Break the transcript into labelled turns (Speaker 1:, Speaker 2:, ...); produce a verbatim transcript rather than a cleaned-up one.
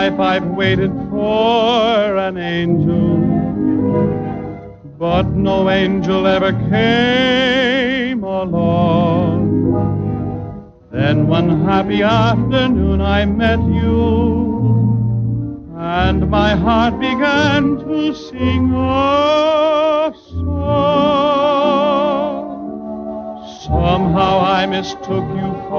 Speaker 1: life I've waited for an angel, but no angel ever came along. Then one happy afternoon I met you, and my heart began to sing a song. Somehow I mistook you for